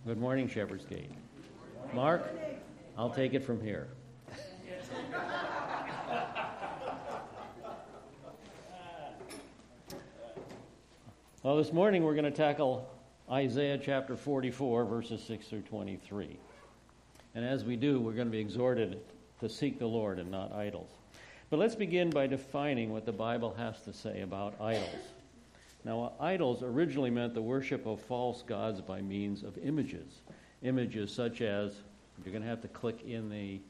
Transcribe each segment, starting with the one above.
Good morning, Shepherd's Gate. Mark, I'll take it from here. Well, this morning we're going to tackle Isaiah chapter 44, verses 6 through 23. And as we do, we're going to be exhorted to seek the Lord and not idols. But let's begin by defining what the Bible has to say about idols. Now, idols originally meant the worship of false gods by means of images. Images such as, you're going to have to click in the,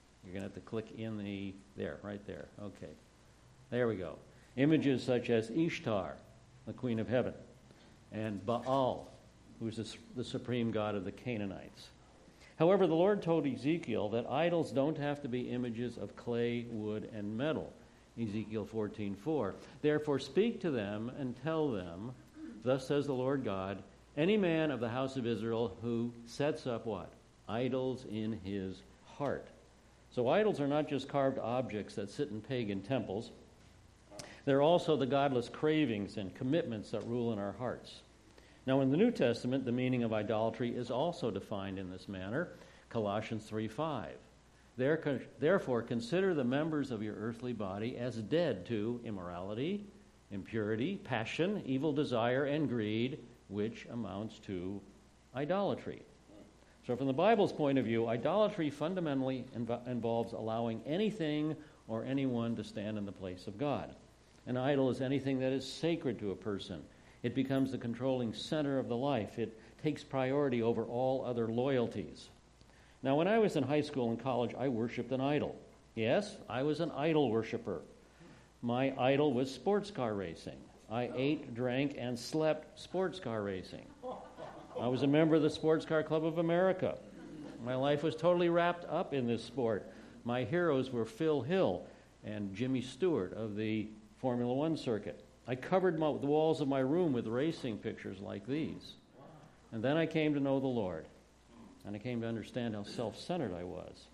there, right there. Okay. There we go. Images such as Ishtar, the queen of heaven, and Baal, who's the supreme god of the Canaanites. However, the Lord told Ezekiel that idols don't have to be images of clay, wood, and metal. Ezekiel 14:4. Therefore speak to them and tell them, thus says the Lord God, any man of the house of Israel who sets up what? Idols in his heart. So idols are not just carved objects that sit in pagan temples. They're also the godless cravings and commitments that rule in our hearts. Now in the New Testament, the meaning of idolatry is also defined in this manner. Colossians 3:5. Therefore, consider the members of your earthly body as dead to immorality, impurity, passion, evil desire, and greed, which amounts to idolatry. So from the Bible's point of view, idolatry fundamentally involves allowing anything or anyone to stand in the place of God. An idol is anything that is sacred to a person. It becomes the controlling center of the life. It takes priority over all other loyalties. Now, when I was in high school and college, I worshipped an idol. Yes, I was an idol worshiper. My idol was sports car racing. I ate, drank, and slept sports car racing. I was a member of the Sports Car Club of America. My life was totally wrapped up in this sport. My heroes were Phil Hill and Jimmy Stewart of the Formula One circuit. I covered the walls of my room with racing pictures like these. And then I came to know the Lord. And I came to understand how self-centered I was.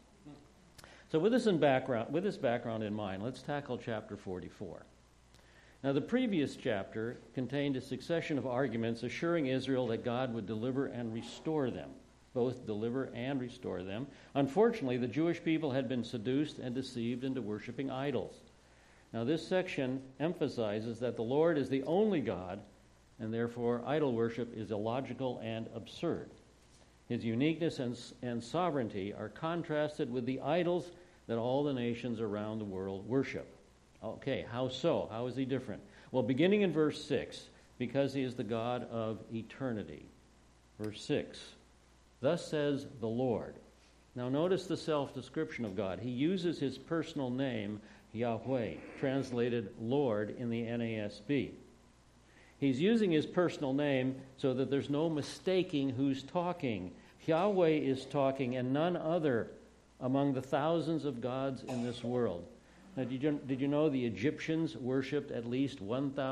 So with this background in mind, let's tackle chapter 44. Now the previous chapter contained a succession of arguments assuring Israel that God would deliver and restore them. Both deliver and restore them. Unfortunately, the Jewish people had been seduced and deceived into worshiping idols. Now this section emphasizes that the Lord is the only God, and therefore idol worship is illogical and absurd. His uniqueness and sovereignty are contrasted with the idols that all the nations around the world worship. Okay, how so? How is he different? Well, beginning in verse 6, because he is the God of eternity. Verse 6, thus says the Lord. Now notice the self-description of God. He uses his personal name, Yahweh, translated Lord in the NASB. He's using his personal name so that there's no mistaking who's talking. Yahweh is talking and none other among the thousands of gods in this world. Now, did you know the Egyptians worshipped at least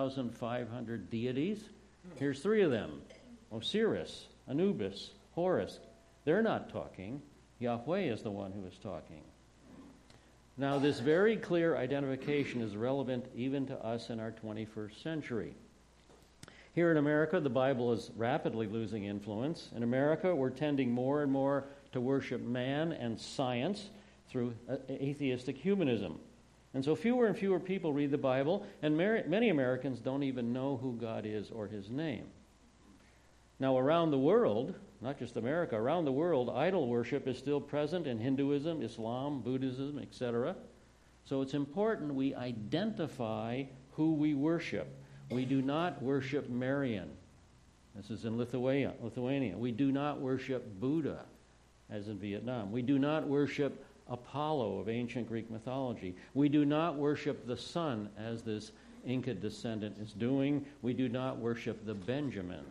1,500 deities? Here's three of them. Osiris, Anubis, Horus. They're not talking. Yahweh is the one who is talking. Now, this very clear identification is relevant even to us in our 21st century. Here in America, the Bible is rapidly losing influence. In America, we're tending more and more to worship man and science through atheistic humanism. And so fewer and fewer people read the Bible, and many Americans don't even know who God is or his name. Now, around the world, not just America, around the world, idol worship is still present in Hinduism, Islam, Buddhism, etc. So it's important we identify who we worship. We do not worship Marian. This is in Lithuania. We do not worship Buddha, as in Vietnam. We do not worship Apollo of ancient Greek mythology. We do not worship the sun, as this Inca descendant is doing. We do not worship the Benjamins.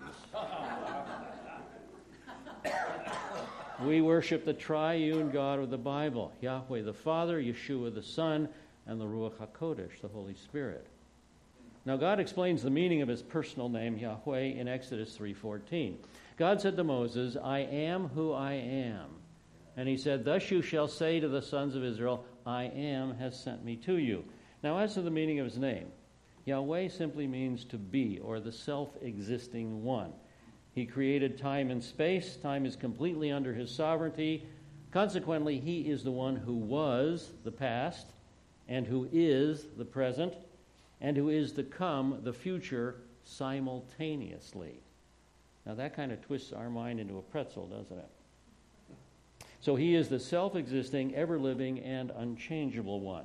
We worship the triune God of the Bible, Yahweh the Father, Yeshua the Son, and the Ruach HaKodesh, the Holy Spirit. Now God explains the meaning of his personal name, Yahweh, in Exodus 3:14. God said to Moses, I am who I am. And he said, thus you shall say to the sons of Israel, I am has sent me to you. Now as to the meaning of his name, Yahweh simply means to be, or the self-existing one. He created time and space. Time is completely under his sovereignty. Consequently, he is the one who was the past, and who is the present, and who is to come, the future, simultaneously. Now that kind of twists our mind into a pretzel, doesn't it? So he is the self-existing, ever-living, and unchangeable one.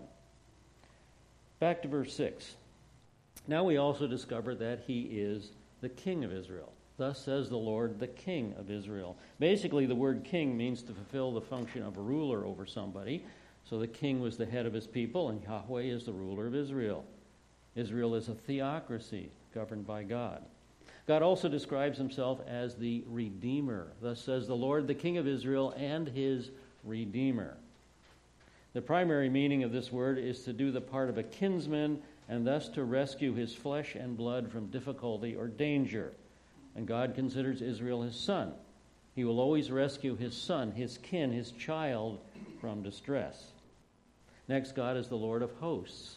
Back to verse 6. Now we also discover that he is the King of Israel. Thus says the Lord, the King of Israel. Basically, the word king means to fulfill the function of a ruler over somebody. So the king was the head of his people, and Yahweh is the ruler of Israel. Israel is a theocracy governed by God. God also describes himself as the Redeemer. Thus says the Lord, the King of Israel, and his Redeemer. The primary meaning of this word is to do the part of a kinsman, and thus to rescue his flesh and blood from difficulty or danger. And God considers Israel his son. He will always rescue his son, his kin, his child from distress. Next, God is the Lord of hosts.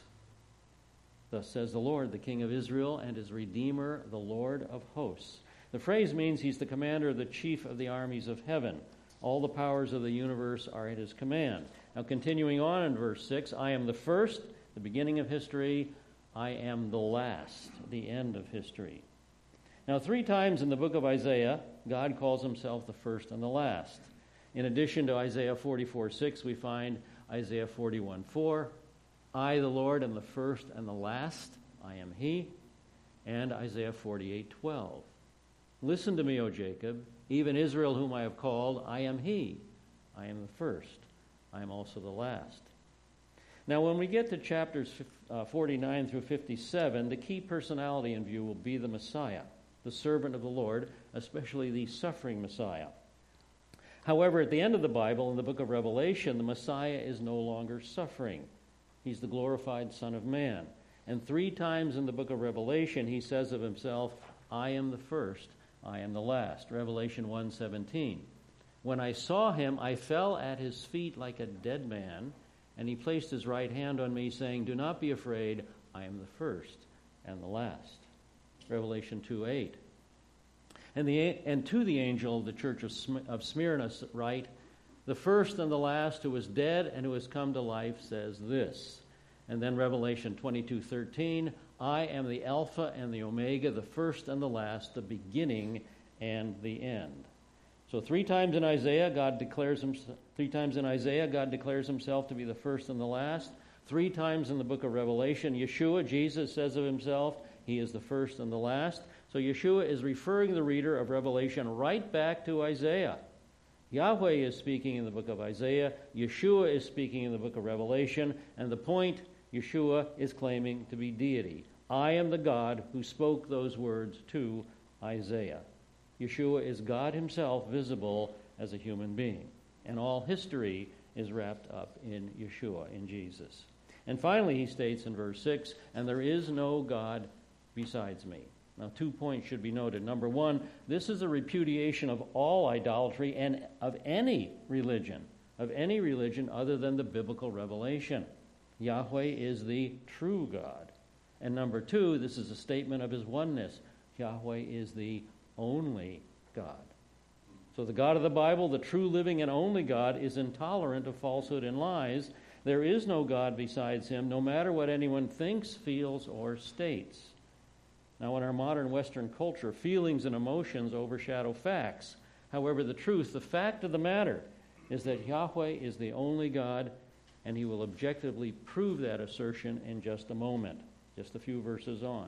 Thus says the Lord, the King of Israel, and his Redeemer, the Lord of hosts. The phrase means he's the commander, the chief of the armies of heaven. All the powers of the universe are at his command. Now, continuing on in verse 6, I am the first, the beginning of history. I am the last, the end of history. Now, 3 times in the book of Isaiah, God calls himself the first and the last. In addition to Isaiah 44:6, we find Isaiah 41:4, I, the Lord, am the first and the last. I am he. And Isaiah 48:12. Listen to me, O Jacob, even Israel whom I have called, I am he. I am the first. I am also the last. Now, when we get to chapters 49 through 57, the key personality in view will be the Messiah, the servant of the Lord, especially the suffering Messiah. However, at the end of the Bible, in the book of Revelation, the Messiah is no longer suffering. He's the glorified Son of Man. And 3 times in the book of Revelation, he says of himself, I am the first, I am the last. Revelation 1:17. When I saw him, I fell at his feet like a dead man, and he placed his right hand on me, saying, do not be afraid, I am the first and the last. Revelation 2:8. And to the angel of the church of Smyrna write, the first and the last who was dead and who has come to life says this. And then Revelation 22:13, I am the Alpha and the Omega, the first and the last, the beginning and the end. So 3 times in Isaiah, God declares himself to be the first and the last. 3 times in the book of Revelation, Yeshua, Jesus, says of himself, he is the first and the last. So Yeshua is referring the reader of Revelation right back to Isaiah. Yahweh is speaking in the book of Isaiah. Yeshua is speaking in the book of Revelation. And the point, Yeshua is claiming to be deity. I am the God who spoke those words to Isaiah. Yeshua is God himself visible as a human being. And all history is wrapped up in Yeshua, in Jesus. And finally, he states in verse 6, and there is no God besides me. Now, 2 points should be noted. Number 1, this is a repudiation of all idolatry and of any religion other than the biblical revelation. Yahweh is the true God. And number 2, this is a statement of his oneness. Yahweh is the only God. So the God of the Bible, the true, living, and only God, is intolerant of falsehood and lies. There is no God besides him, no matter what anyone thinks, feels, or states. Now, in our modern Western culture, feelings and emotions overshadow facts. However, the fact of the matter, is that Yahweh is the only God, and he will objectively prove that assertion in just a moment, just a few verses on.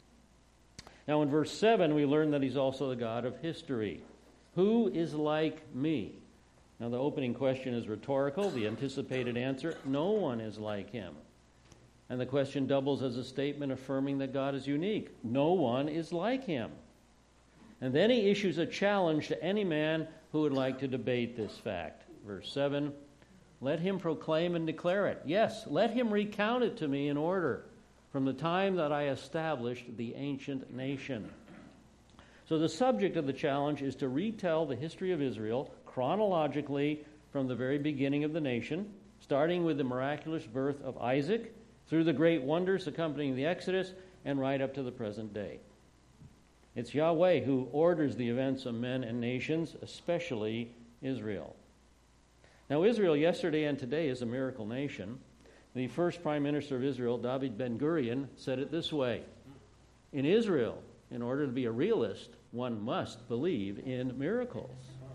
Now, in verse 7, we learn that he's also the God of history. Who is like me? Now, the opening question is rhetorical. The anticipated answer, no one is like him. And the question doubles as a statement affirming that God is unique. No one is like him. And then he issues a challenge to any man who would like to debate this fact. Verse 7, let him proclaim and declare it. Yes, let him recount it to me in order from the time that I established the ancient nation. So the subject of the challenge is to retell the history of Israel chronologically from the very beginning of the nation, starting with the miraculous birth of Isaac, through the great wonders accompanying the Exodus, and right up to the present day. It's Yahweh who orders the events of men and nations, especially Israel. Now, Israel yesterday and today is a miracle nation. The first prime minister of Israel, David Ben-Gurion, said it this way: in Israel, in order to be a realist, one must believe in miracles.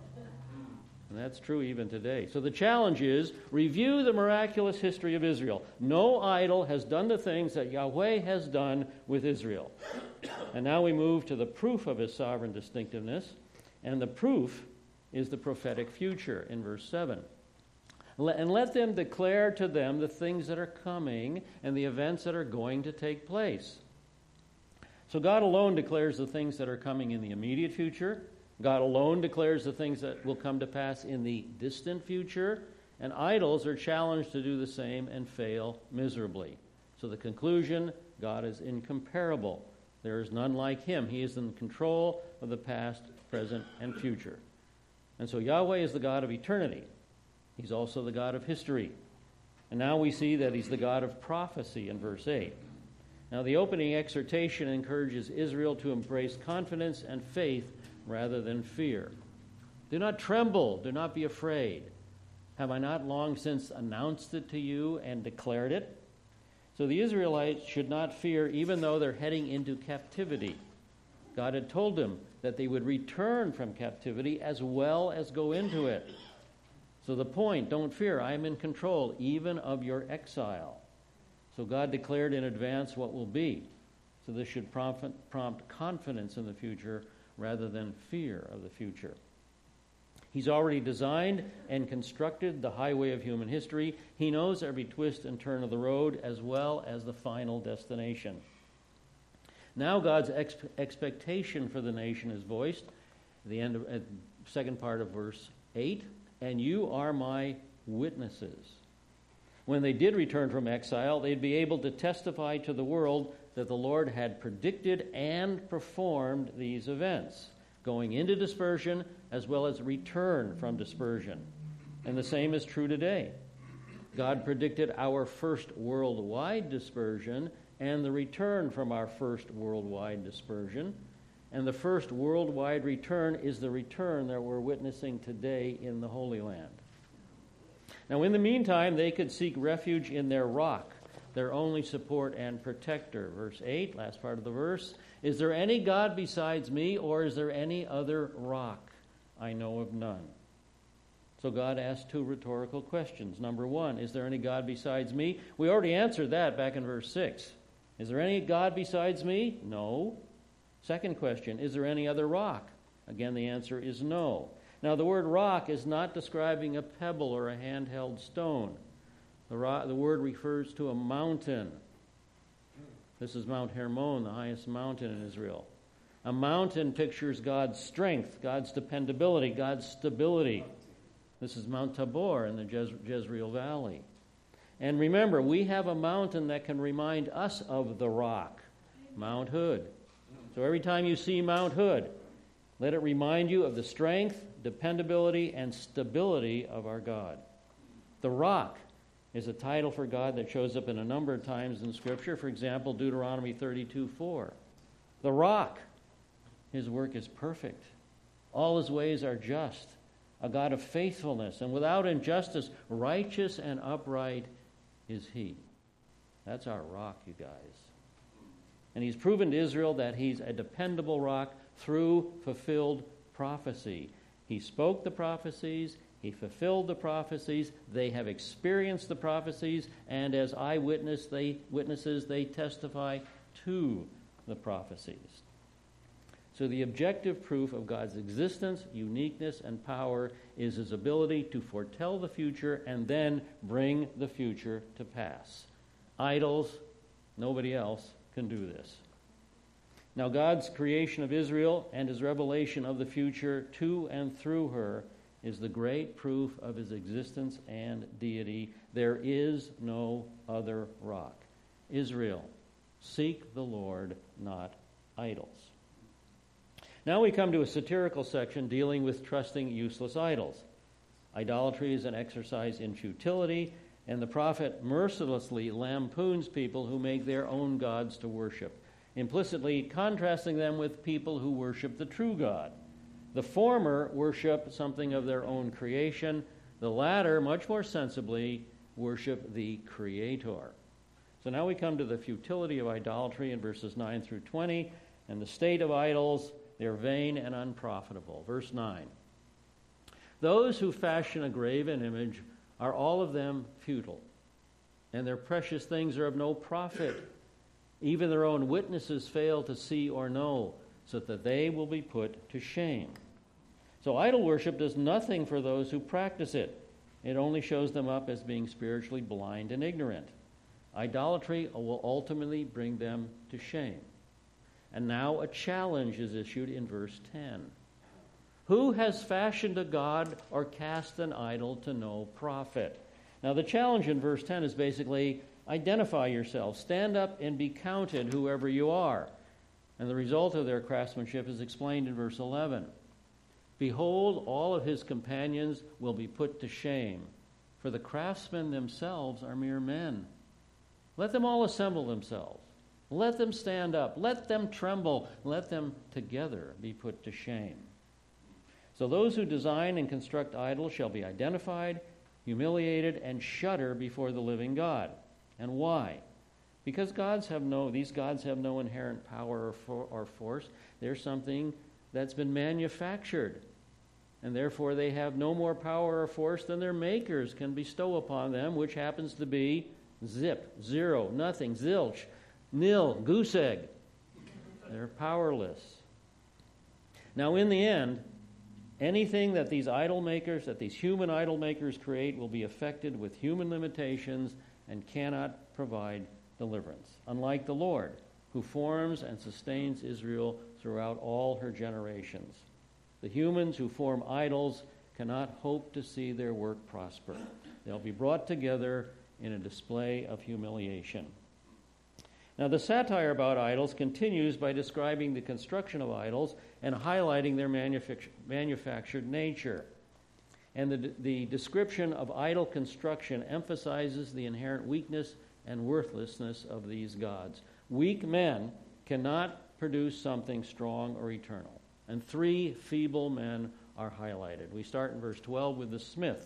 And that's true even today. So the challenge is, review the miraculous history of Israel. No idol has done the things that Yahweh has done with Israel. And now we move to the proof of his sovereign distinctiveness. And the proof is the prophetic future in verse 7. And let them declare to them the things that are coming and the events that are going to take place. So God alone declares the things that are coming in the immediate future. God alone declares the things that will come to pass in the distant future, and idols are challenged to do the same and fail miserably. So the conclusion, God is incomparable. There is none like him. He is in control of the past, present, and future. And so Yahweh is the God of eternity. He's also the God of history. And now we see that he's the God of prophecy in verse 8. Now the opening exhortation encourages Israel to embrace confidence and faith rather than fear. Do not tremble, do not be afraid. Have I not long since announced it to you and declared it? So the Israelites should not fear even though they're heading into captivity. God had told them that they would return from captivity as well as go into it. So the point, don't fear, I am in control even of your exile. So God declared in advance what will be. So this should prompt confidence in the future rather than fear of the future. He's already designed and constructed the highway of human history. He knows every twist and turn of the road as well as the final destination. Now God's expectation for the nation is voiced at the end of second part of verse 8, and you are my witnesses. When they did return from exile, they'd be able to testify to the world that the Lord had predicted and performed these events, going into dispersion as well as return from dispersion. And the same is true today. God predicted our first worldwide dispersion and the return from our first worldwide dispersion. And the first worldwide return is the return that we're witnessing today in the Holy Land. Now, in the meantime, they could seek refuge in their rock, their only support and protector. Verse 8, last part of the verse. Is there any God besides me, or is there any other rock? I know of none. So God asked two rhetorical questions. Number one, is there any God besides me? We already answered that back in verse 6. Is there any God besides me? No. Second question, is there any other rock? Again, the answer is no. Now, the word rock is not describing a pebble or a handheld stone. The word refers to a mountain. This is Mount Hermon, the highest mountain in Israel. A mountain pictures God's strength, God's dependability, God's stability. This is Mount Tabor in the Jezreel Valley. And remember, we have a mountain that can remind us of the rock, Mount Hood. So every time you see Mount Hood, let it remind you of the strength, dependability, and stability of our God. The rock is a title for God that shows up in a number of times in Scripture. For example, Deuteronomy 32:4. The rock, his work is perfect. All his ways are just. A God of faithfulness and without injustice, righteous and upright is he. That's our rock, you guys. And he's proven to Israel that he's a dependable rock through fulfilled prophecy. He spoke the prophecies, he fulfilled the prophecies, they have experienced the prophecies, and as witnesses, they testify to the prophecies. So the objective proof of God's existence, uniqueness, and power is his ability to foretell the future and then bring the future to pass. Idols, nobody else can do this. Now, God's creation of Israel and his revelation of the future to and through her is the great proof of his existence and deity. There is no other rock. Israel, seek the Lord, not idols. Now we come to a satirical section dealing with trusting useless idols. Idolatry is an exercise in futility, and the prophet mercilessly lampoons people who make their own gods to worship. implicitly contrasting them with people who worship the true God. The former worship something of their own creation. The latter, much more sensibly, worship the Creator. So now we come to the futility of idolatry in verses 9 through 20, and the state of idols. They're vain and unprofitable. Verse 9. Those who fashion a graven image are all of them futile, and their precious things are of no profit. Even their own witnesses fail to see or know, so that they will be put to shame. So idol worship does nothing for those who practice it. It only shows them up as being spiritually blind and ignorant. Idolatry will ultimately bring them to shame. And now a challenge is issued in verse 10. Who has fashioned a god or cast an idol to no profit? Now the challenge in verse 10 is basically, identify yourself, stand up and be counted, whoever you are. And the result of their craftsmanship is explained in verse 11. Behold, all of his companions will be put to shame, for the craftsmen themselves are mere men. Let them all assemble themselves. Let them stand up. Let them tremble. Let them together be put to shame. So those who design and construct idols shall be identified, humiliated, and shudder before the living God. And why? Because these gods have no inherent power or force. They're something that's been manufactured. And therefore they have no more power or force than their makers can bestow upon them, which happens to be zip, zero, nothing, zilch, nil, goose egg. They're powerless. Now in the end, anything that these human idol makers create will be affected with human limitations and cannot provide deliverance. Unlike the Lord, who forms and sustains Israel throughout all her generations. The humans who form idols cannot hope to see their work prosper. They'll be brought together in a display of humiliation. Now, the satire about idols continues by describing the construction of idols and highlighting their manufactured nature. And the description of idol construction emphasizes the inherent weakness and worthlessness of these gods. Weak men cannot produce something strong or eternal. And 3 feeble men are highlighted. We start in verse 12 with the smith.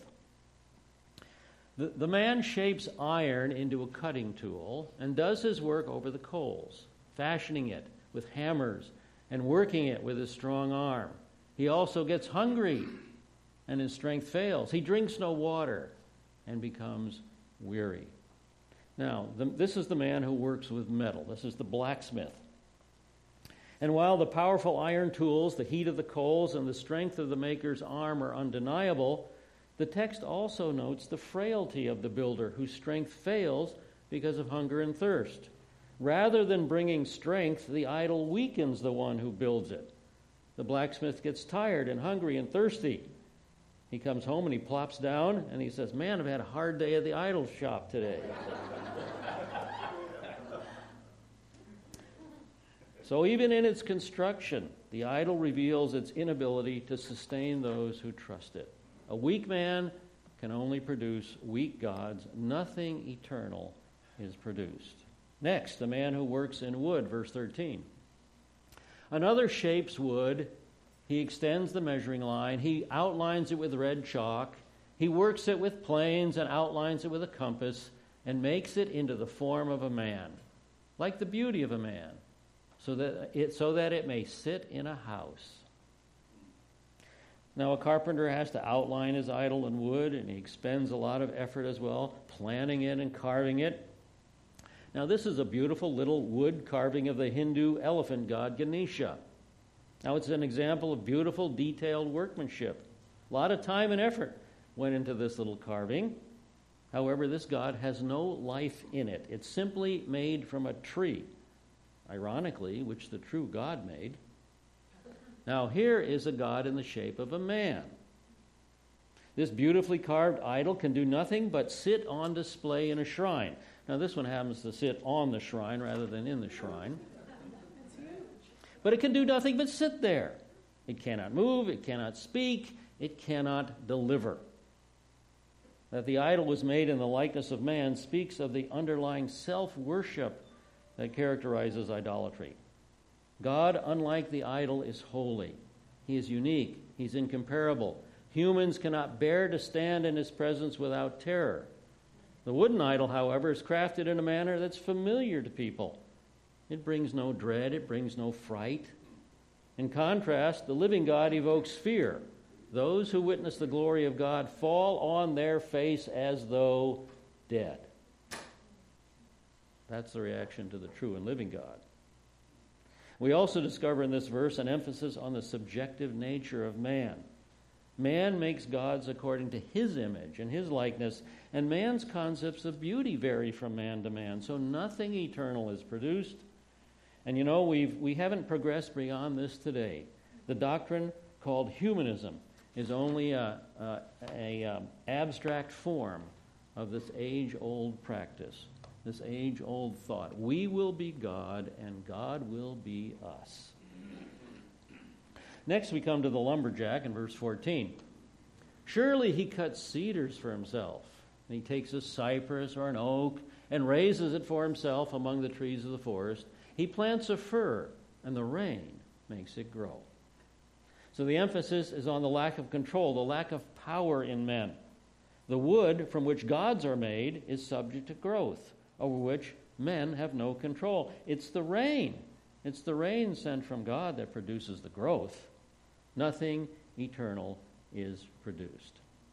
The man shapes iron into a cutting tool and does his work over the coals, fashioning it with hammers and working it with his strong arm. He also gets hungry, and his strength fails. He drinks no water and becomes weary. Now, this is the man who works with metal. This is the blacksmith. And while the powerful iron tools, the heat of the coals, and the strength of the maker's arm are undeniable, the text also notes the frailty of the builder, whose strength fails because of hunger and thirst. Rather than bringing strength, the idol weakens the one who builds it. The blacksmith gets tired and hungry and thirsty. He comes home and he plops down and he says, "Man, I've had a hard day at the idol shop today." So even in its construction, the idol reveals its inability to sustain those who trust it. A weak man can only produce weak gods. Nothing eternal is produced. Next, the man who works in wood, verse 13. Another shapes wood. He extends the measuring line. He outlines it with red chalk. He works it with planes and outlines it with a compass and makes it into the form of a man, like the beauty of a man, so that it may sit in a house. Now, a carpenter has to outline his idol in wood, and he expends a lot of effort as well, planning it and carving it. Now, this is a beautiful little wood carving of the Hindu elephant god Ganesha. Now, it's an example of beautiful, detailed workmanship. A lot of time and effort went into this little carving. However, this god has no life in it. It's simply made from a tree, ironically, which the true God made. Now, here is a god in the shape of a man. This beautifully carved idol can do nothing but sit on display in a shrine. Now, this one happens to sit on the shrine rather than in the shrine. But it can do nothing but sit there. It cannot move, it cannot speak, it cannot deliver. That the idol was made in the likeness of man speaks of the underlying self-worship that characterizes idolatry. God, unlike the idol, is holy. He is unique. He's incomparable. Humans cannot bear to stand in his presence without terror. The wooden idol, however, is crafted in a manner that's familiar to people. It brings no dread. It brings no fright. In contrast, the living God evokes fear. Those who witness the glory of God fall on their face as though dead. That's the reaction to the true and living God. We also discover in this verse an emphasis on the subjective nature of man. Man makes gods according to his image and his likeness, and man's concepts of beauty vary from man to man, so nothing eternal is produced. And we haven't progressed beyond this today. The doctrine called humanism is only a abstract form of this age-old practice, this age-old thought. We will be God, and God will be us. Next, we come to the lumberjack in verse 14. Surely he cuts cedars for himself. And he takes a cypress or an oak and raises it for himself among the trees of the forest. He plants a fir, and the rain makes it grow. So the emphasis is on the lack of control, the lack of power in men. The wood from which gods are made is subject to growth, over which men have no control. It's the rain. It's the rain sent from God that produces the growth. Nothing eternal is produced.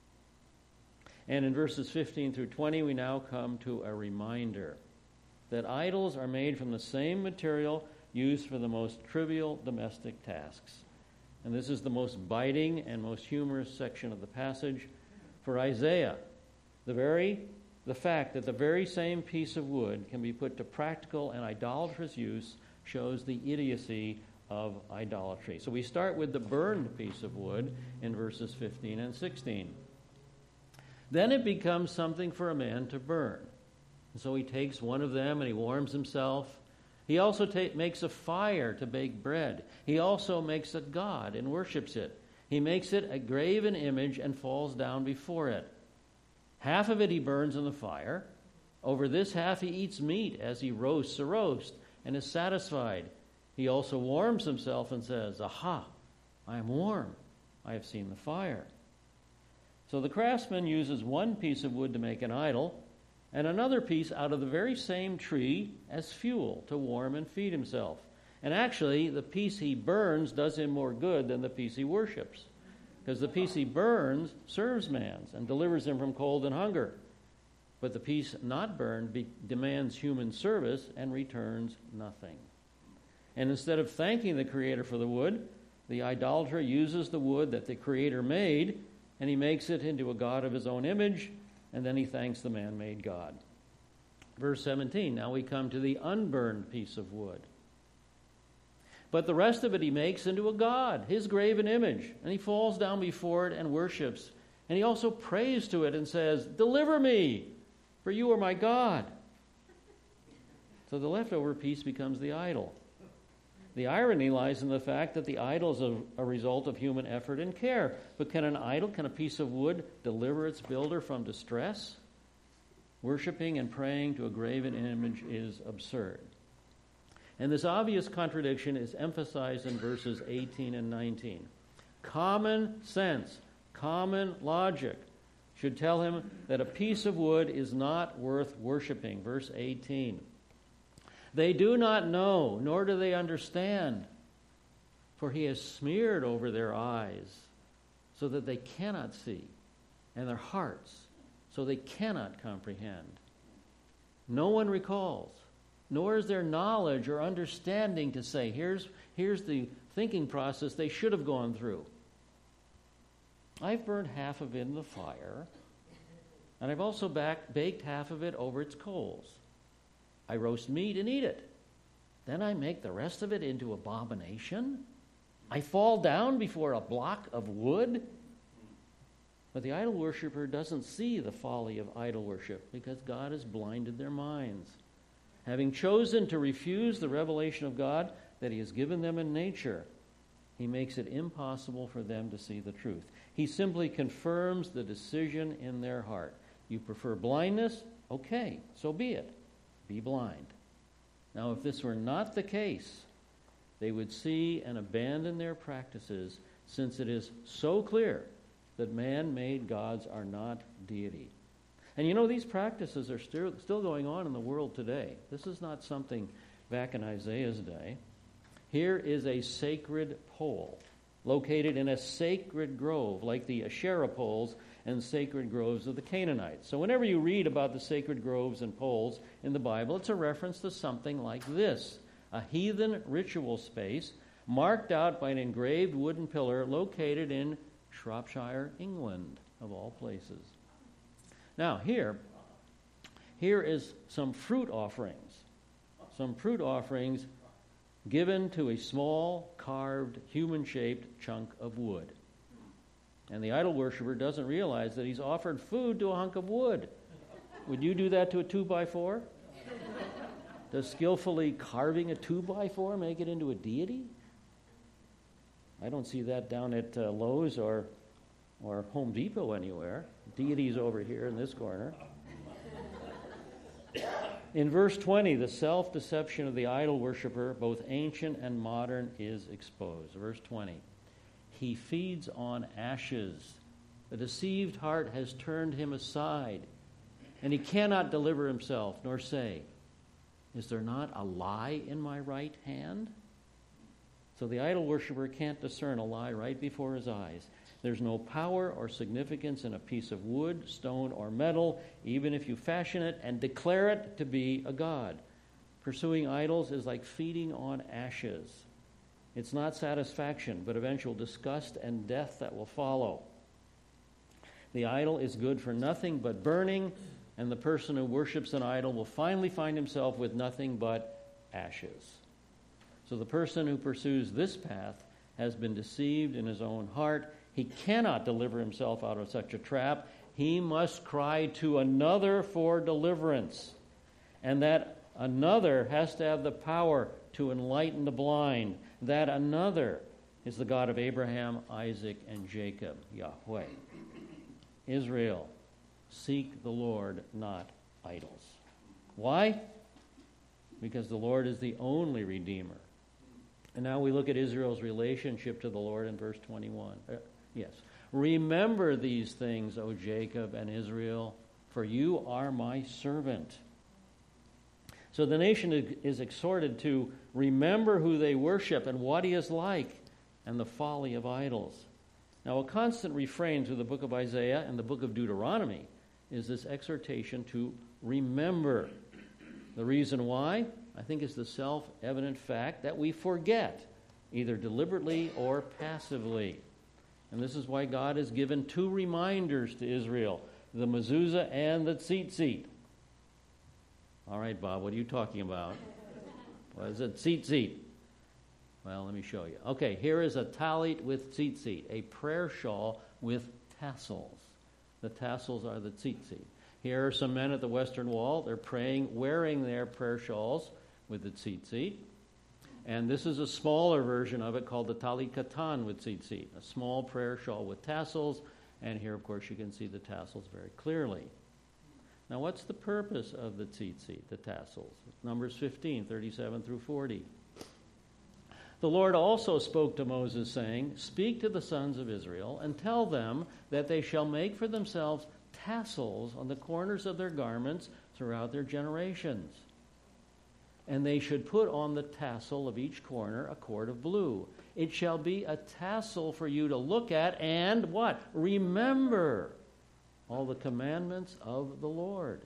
And in verses 15 through 20, we now come to a reminder that idols are made from the same material used for the most trivial domestic tasks. And this is the most biting and most humorous section of the passage. For Isaiah, the fact that the very same piece of wood can be put to practical and idolatrous use shows the idiocy of idolatry. So we start with the burned piece of wood in verses 15 and 16. Then it becomes something for a man to burn. And so he takes one of them and he warms himself. He also makes a fire to bake bread. He also makes a god and worships it. He makes it a graven image and falls down before it. Half of it he burns in the fire. Over this half he eats meat as he roasts a roast and is satisfied. He also warms himself and says, "Aha, I am warm. I have seen the fire." So the craftsman uses one piece of wood to make an idol and another piece out of the very same tree as fuel to warm and feed himself. And actually, the piece he burns does him more good than the piece he worships, because the piece he burns serves man and delivers him from cold and hunger. But the piece not burned demands human service and returns nothing. And instead of thanking the Creator for the wood, the idolater uses the wood that the Creator made, and he makes it into a god of his own image, and then he thanks the man-made God. Verse 17, now we come to the unburned piece of wood. But the rest of it he makes into a god, his graven image, and he falls down before it and worships. And he also prays to it and says, "Deliver me, for you are my God." So the leftover piece becomes the idol. The irony lies in the fact that the idol is a result of human effort and care. But can a piece of wood, deliver its builder from distress? Worshipping and praying to a graven image is absurd. And this obvious contradiction is emphasized in verses 18 and 19. Common sense, common logic should tell him that a piece of wood is not worth worshiping. Verse 18. They do not know, nor do they understand, for he has smeared over their eyes so that they cannot see, and their hearts so they cannot comprehend. No one recalls, nor is there knowledge or understanding to say, here's the thinking process they should have gone through. I've burned half of it in the fire, and I've also baked half of it over its coals. I roast meat and eat it. Then I make the rest of it into abomination. I fall down before a block of wood. But the idol worshiper doesn't see the folly of idol worship because God has blinded their minds. Having chosen to refuse the revelation of God that he has given them in nature, he makes it impossible for them to see the truth. He simply confirms the decision in their heart. You prefer blindness? Okay, so be it. Be blind. Now, if this were not the case, they would see and abandon their practices, since it is so clear that man-made gods are not deity. And you know, these practices are still going on in the world today. This is not something back in Isaiah's day. Here is a sacred pole located in a sacred grove, like the Asherah poles and sacred groves of the Canaanites. So whenever you read about the sacred groves and poles in the Bible, it's a reference to something like this: a heathen ritual space marked out by an engraved wooden pillar located in Shropshire, England, of all places. Now, here is some fruit offerings. Some fruit offerings given to a small, carved, human-shaped chunk of wood. And the idol worshiper doesn't realize that he's offered food to a hunk of wood. Would you do that to a 2x4? Does skillfully carving a 2x4 make it into a deity? I don't see that down at Lowe's or Home Depot anywhere. Deity's over here in this corner. In verse 20, the self-deception of the idol worshiper, both ancient and modern, is exposed. Verse 20, he feeds on ashes. The deceived heart has turned him aside, and he cannot deliver himself, nor say, is there not a lie in my right hand? So the idol worshiper can't discern a lie right before his eyes. There's no power or significance in a piece of wood, stone, or metal, even if you fashion it and declare it to be a god. Pursuing idols is like feeding on ashes. It's not satisfaction, but eventual disgust and death that will follow. The idol is good for nothing but burning, and the person who worships an idol will finally find himself with nothing but ashes. So the person who pursues this path has been deceived in his own heart. He cannot deliver himself out of such a trap. He must cry to another for deliverance. And that another has to have the power to enlighten the blind. That another is the God of Abraham, Isaac, and Jacob, Yahweh. Israel, seek the Lord, not idols. Why? Because the Lord is the only Redeemer. And now we look at Israel's relationship to the Lord in verse 21. Yes. Remember these things, O Jacob and Israel, for you are my servant. So the nation is exhorted to remember who they worship and what he is like, and the folly of idols. Now, a constant refrain through the book of Isaiah and the book of Deuteronomy is this exhortation to remember. The reason why, I think, is the self-evident fact that we forget, either deliberately or passively. And this is why God has given two reminders to Israel, the mezuzah and the tzitzit. All right, Bob, what are you talking about? What is it? Tzitzit. Well, let me show you. Okay, here is a talit with tzitzit, a prayer shawl with tassels. The tassels are the tzitzit. Here are some men at the Western Wall. They're praying, wearing their prayer shawls with the tzitzit. And this is a smaller version of it called the talit katan with tzitzit, a small prayer shawl with tassels. And here, of course, you can see the tassels very clearly. Now, what's the purpose of the tzitzit, the tassels? Numbers 15, 37 through 40. The Lord also spoke to Moses, saying, speak to the sons of Israel and tell them that they shall make for themselves tassels on the corners of their garments throughout their generations. And they should put on the tassel of each corner a cord of blue. It shall be a tassel for you to look at and what? Remember all the commandments of the Lord,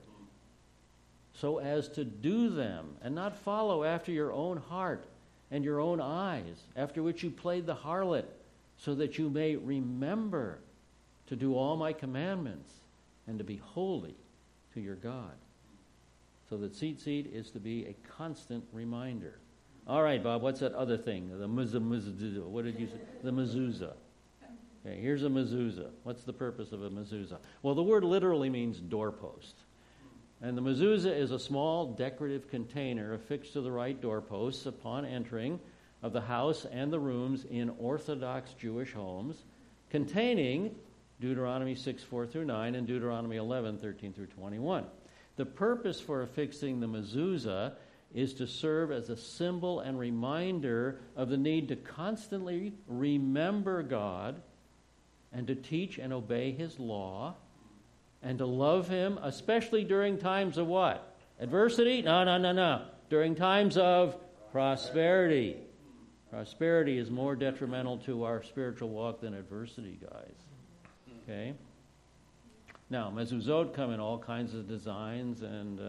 so as to do them and not follow after your own heart and your own eyes, after which you played the harlot, so that you may remember to do all my commandments and to be holy to your God. So the tzitzit is to be a constant reminder. All right, Bob, what's that other thing? The mezuzah. What did you say? The mezuzah. Okay, here's a mezuzah. What's the purpose of a mezuzah? Well, the word literally means doorpost. And the mezuzah is a small decorative container affixed to the right doorposts upon entering of the house and the rooms in Orthodox Jewish homes, containing Deuteronomy 6, 4 through 9, and Deuteronomy 11, 13 through 21. The purpose for affixing the mezuzah is to serve as a symbol and reminder of the need to constantly remember God and to teach and obey His law and to love Him, especially during times of what? Adversity? No. During times of prosperity. Prosperity is more detrimental to our spiritual walk than adversity, guys. Okay? Now, mezuzot come in all kinds of designs, and,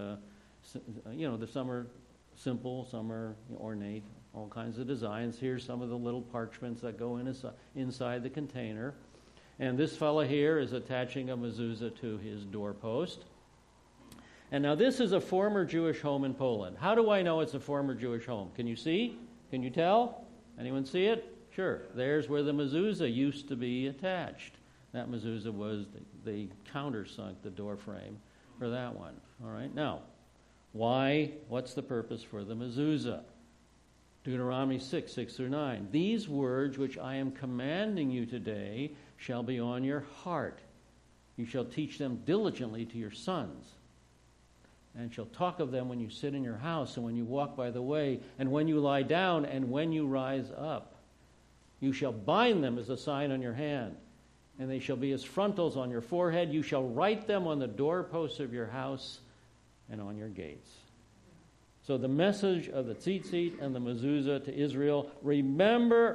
some are simple, some are ornate, all kinds of designs. Here's some of the little parchments that go inside the container. And this fellow here is attaching a mezuzah to his doorpost. And now this is a former Jewish home in Poland. How do I know it's a former Jewish home? Can you see? Can you tell? Anyone see it? Sure. There's where the mezuzah used to be attached. That mezuzah was, they countersunk the door frame for that one. All right. Now, why? What's the purpose for the mezuzah? Deuteronomy 6:6-9. These words which I am commanding you today shall be on your heart. You shall teach them diligently to your sons, and shall talk of them when you sit in your house, and when you walk by the way, and when you lie down, and when you rise up. You shall bind them as a sign on your hand, and they shall be as frontals on your forehead. You shall write them on the doorposts of your house and on your gates. So the message of the tzitzit and the mezuzah to Israel: remember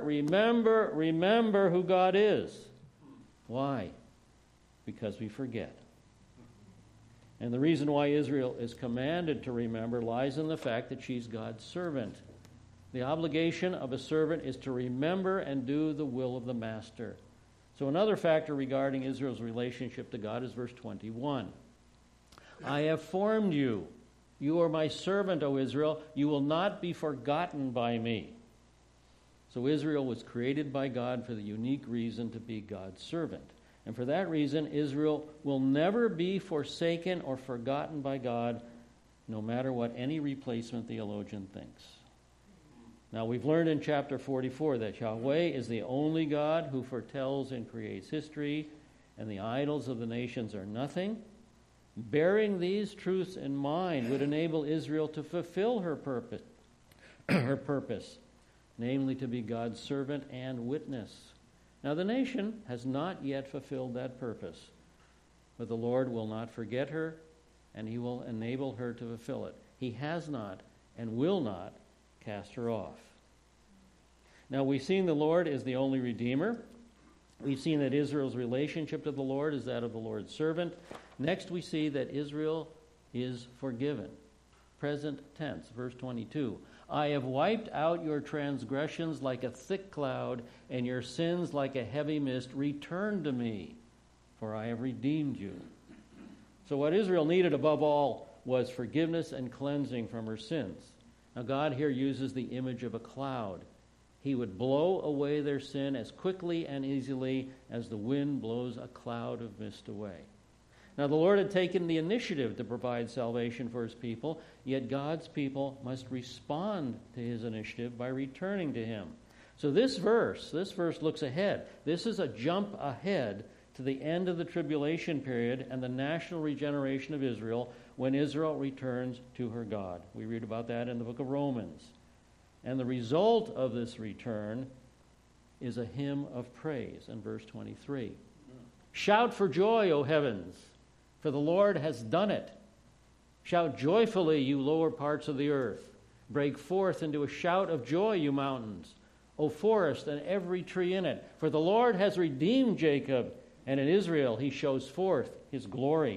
who God is. Why? Because we forget. And the reason why Israel is commanded to remember lies in the fact that she's God's servant. The obligation of a servant is to remember and do the will of the master. So another factor regarding Israel's relationship to God is verse 21. I have formed you. You are my servant, O Israel. You will not be forgotten by me. So Israel was created by God for the unique reason to be God's servant. And for that reason, Israel will never be forsaken or forgotten by God, no matter what any replacement theologian thinks. Now, we've learned in chapter 44 that Yahweh is the only God who foretells and creates history, and the idols of the nations are nothing. Bearing these truths in mind would enable Israel to fulfill her purpose, namely to be God's servant and witness. Now, the nation has not yet fulfilled that purpose, but the Lord will not forget her, and He will enable her to fulfill it. He has not and will not cast her off. Now, we've seen the Lord is the only Redeemer. We've seen that Israel's relationship to the Lord is that of the Lord's servant. Next, we see that Israel is forgiven. Present tense, verse 22. I have wiped out your transgressions like a thick cloud, and your sins like a heavy mist. Return to me, for I have redeemed you. So what Israel needed above all was forgiveness and cleansing from her sins. Now God here uses the image of a cloud. He would blow away their sin as quickly and easily as the wind blows a cloud of mist away. Now the Lord had taken the initiative to provide salvation for His people, yet God's people must respond to His initiative by returning to Him. So this verse looks ahead. This is a jump ahead to the end of the tribulation period and the national regeneration of Israel when Israel returns to her God. We read about that in the book of Romans. And the result of this return is a hymn of praise in verse 23. Shout for joy, O heavens, for the Lord has done it. Shout joyfully, you lower parts of the earth. Break forth into a shout of joy, you mountains, O forest and every tree in it. For the Lord has redeemed Jacob, and in Israel He shows forth His glory.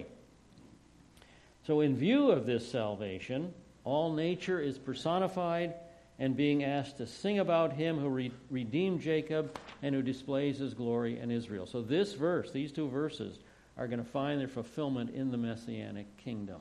So in view of this salvation, all nature is personified and being asked to sing about Him who redeemed Jacob and who displays His glory in Israel. So this verse, these two verses, are going to find their fulfillment in the Messianic kingdom.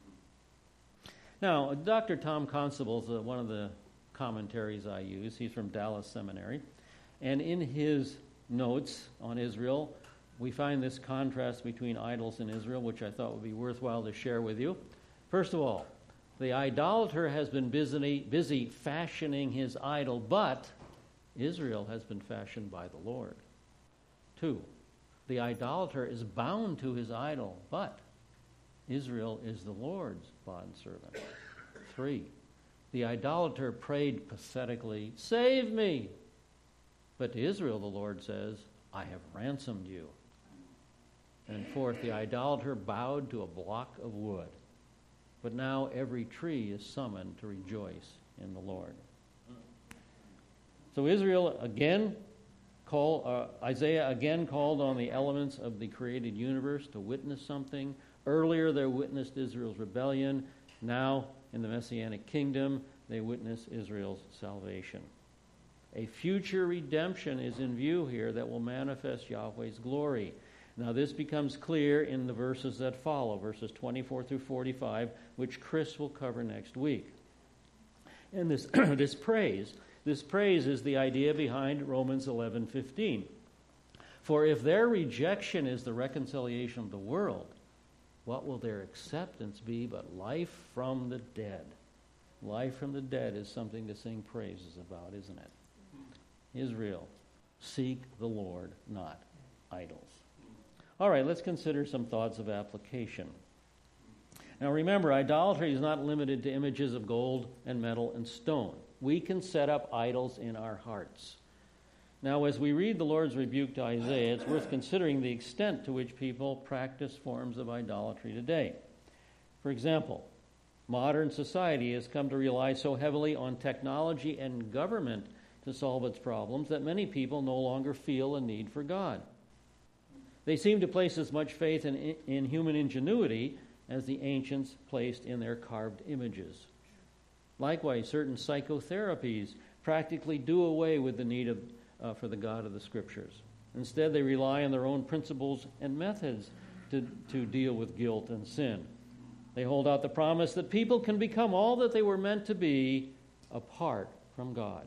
Now, Dr. Tom Constable is one of the commentaries I use. He's from Dallas Seminary. And in his notes on Israel, we find this contrast between idols and Israel, which I thought would be worthwhile to share with you. First of all, the idolater has been busy fashioning his idol, but Israel has been fashioned by the Lord. 2, the idolater is bound to his idol, but Israel is the Lord's bondservant. 3, The idolater prayed pathetically, "Save me!" But to Israel, the Lord says, "I have ransomed you." And fourth, the idolater bowed to a block of wood. But now every tree is summoned to rejoice in the Lord. So Isaiah again called on the elements of the created universe to witness something. Earlier they witnessed Israel's rebellion. Now, in the Messianic kingdom, they witness Israel's salvation. A future redemption is in view here that will manifest Yahweh's glory. Now, this becomes clear in the verses that follow, verses 24 through 45, which Chris will cover next week. And this praise is the idea behind Romans 11:15. For if their rejection is the reconciliation of the world, what will their acceptance be but life from the dead? Life from the dead is something to sing praises about, isn't it? Israel, seek the Lord, not idols. All right, let's consider some thoughts of application. Now remember, idolatry is not limited to images of gold and metal and stone. We can set up idols in our hearts. Now, as we read the Lord's rebuke to Isaiah, it's worth considering the extent to which people practice forms of idolatry today. For example, modern society has come to rely so heavily on technology and government to solve its problems that many people no longer feel a need for God. They seem to place as much faith in human ingenuity as the ancients placed in their carved images. Likewise, certain psychotherapies practically do away with the need for the God of the Scriptures. Instead, they rely on their own principles and methods to deal with guilt and sin. They hold out the promise that people can become all that they were meant to be apart from God.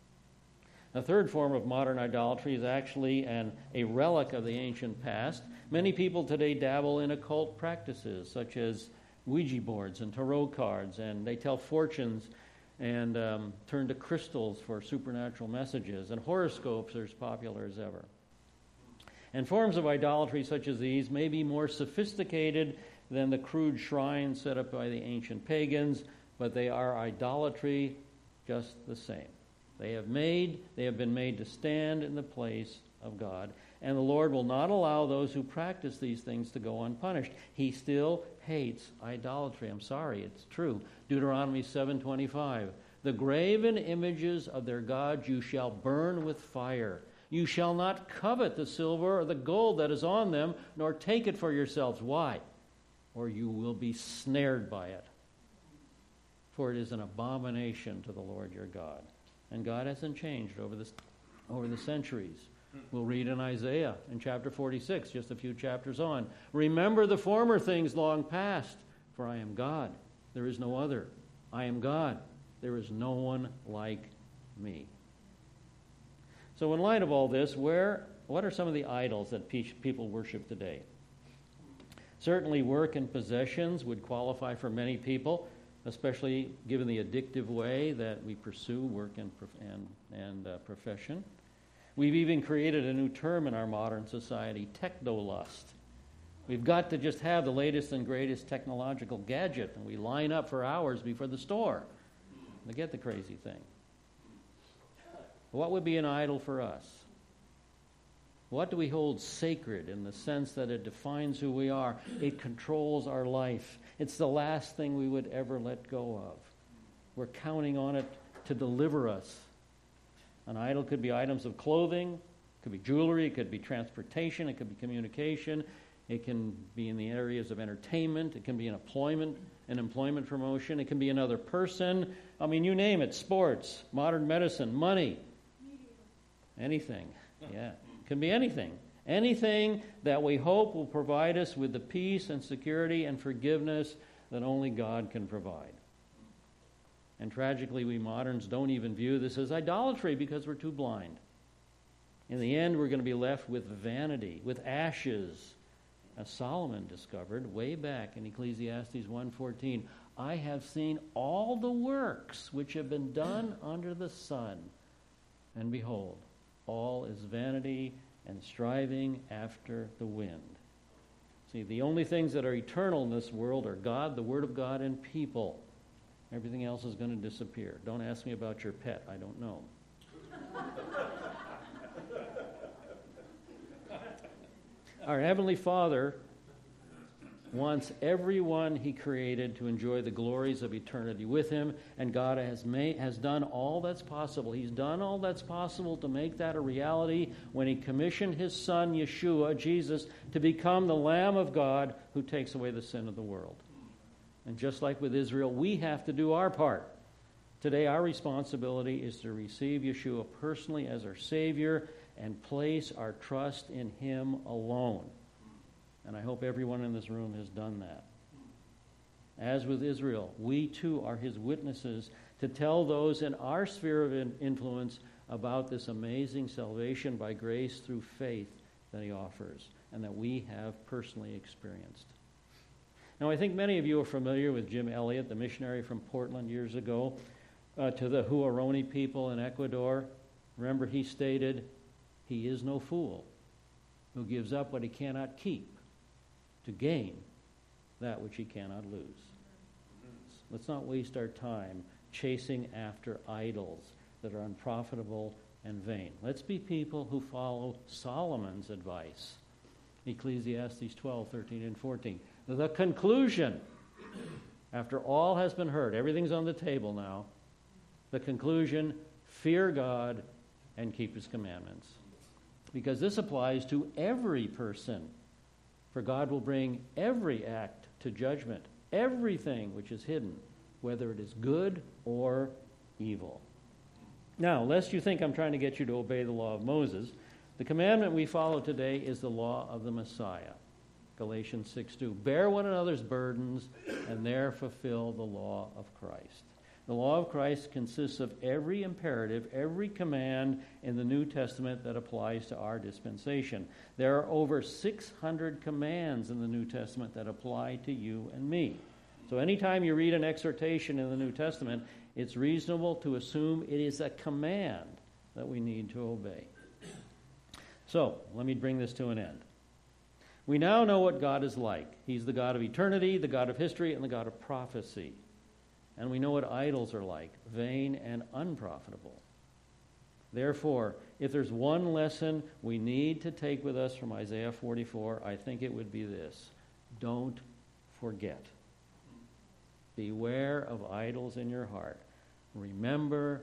A third form of modern idolatry is actually a relic of the ancient past. Many people today dabble in occult practices such as Ouija boards and tarot cards, and they tell fortunes and turn to crystals for supernatural messages, and horoscopes are as popular as ever. And forms of idolatry such as these may be more sophisticated than the crude shrines set up by the ancient pagans, but they are idolatry just the same. They have been made to stand in the place of God, and the Lord will not allow those who practice these things to go unpunished. He still hates idolatry. I'm sorry, it's true. Deuteronomy 7:25. The graven images of their gods you shall burn with fire. You shall not covet the silver or the gold that is on them, nor take it for yourselves. Why? Or you will be snared by it. For it is an abomination to the Lord your God. And God hasn't changed over the centuries. We'll read in Isaiah in chapter 46, just a few chapters on. Remember the former things long past, for I am God. There is no other. I am God. There is no one like me. So in light of all this, what are some of the idols that people worship today? Certainly work and possessions would qualify for many people, especially given the addictive way that we pursue work and profession. We've even created a new term in our modern society, technolust. We've got to just have the latest and greatest technological gadget, and we line up for hours before the store to get the crazy thing. What would be an idol for us? What do we hold sacred in the sense that it defines who we are? It controls our life. It's the last thing we would ever let go of. We're counting on it to deliver us. An idol could be items of clothing, it could be jewelry, it could be transportation, it could be communication, it can be in the areas of entertainment, it can be an employment promotion, it can be another person. I mean, you name it, sports, modern medicine, money, anything. Yeah, it can be anything. Anything that we hope will provide us with the peace and security and forgiveness that only God can provide. And tragically, we moderns don't even view this as idolatry because we're too blind. In the end, we're going to be left with vanity, with ashes. As Solomon discovered way back in Ecclesiastes 1:14, I have seen all the works which have been done under the sun, and behold, all is vanity and striving after the wind. See, the only things that are eternal in this world are God, the Word of God, and people. Everything else is going to disappear. Don't ask me about your pet. I don't know. Our Heavenly Father wants everyone He created to enjoy the glories of eternity with Him, and God has done all that's possible. He's done all that's possible to make that a reality when He commissioned His Son, Yeshua, Jesus, to become the Lamb of God who takes away the sin of the world. And just like with Israel, we have to do our part. Today, our responsibility is to receive Yeshua personally as our Savior and place our trust in Him alone. And I hope everyone in this room has done that. As with Israel, we too are His witnesses to tell those in our sphere of influence about this amazing salvation by grace through faith that He offers and that we have personally experienced. Now, I think many of you are familiar with Jim Elliot, the missionary from Portland years ago, to the Huaorani people in Ecuador. Remember, he stated, "He is no fool who gives up what he cannot keep to gain that which he cannot lose." Let's not waste our time chasing after idols that are unprofitable and vain. Let's be people who follow Solomon's advice. Ecclesiastes 12, 13, and 14. The conclusion, after all has been heard, everything's on the table now, the conclusion, fear God and keep His commandments. Because this applies to every person. For God will bring every act to judgment, everything which is hidden, whether it is good or evil. Now, lest you think I'm trying to get you to obey the law of Moses, the commandment we follow today is the law of the Messiah. Galatians 6:2. Bear one another's burdens and there fulfill the law of Christ. The law of Christ consists of every imperative, every command in the New Testament that applies to our dispensation. There are over 600 commands in the New Testament that apply to you and me. So anytime you read an exhortation in the New Testament, it's reasonable to assume it is a command that we need to obey. So, let me bring this to an end. We now know what God is like. He's the God of eternity, the God of history, and the God of prophecy. And we know what idols are like, vain and unprofitable. Therefore, if there's one lesson we need to take with us from Isaiah 44, I think it would be this: don't forget. Beware of idols in your heart. Remember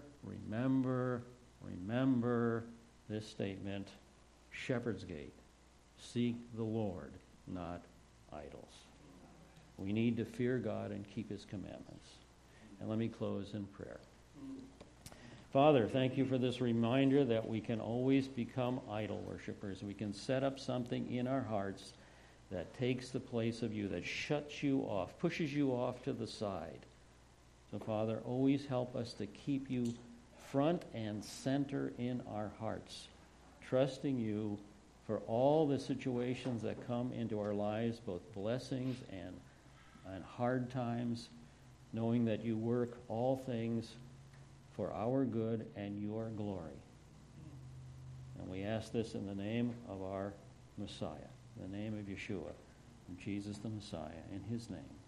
this statement, Shepherd's Gate. Seek the Lord, not idols. We need to fear God and keep His commandments. And let me close in prayer. Father, thank you for this reminder that we can always become idol worshipers. We can set up something in our hearts that takes the place of you, that shuts you off, pushes you off to the side. So, Father, always help us to keep you front and center in our hearts, trusting you for all the situations that come into our lives, both blessings and hard times, knowing that you work all things for our good and your glory. And we ask this in the name of our Messiah, in the name of Yeshua, Jesus the Messiah, in His name.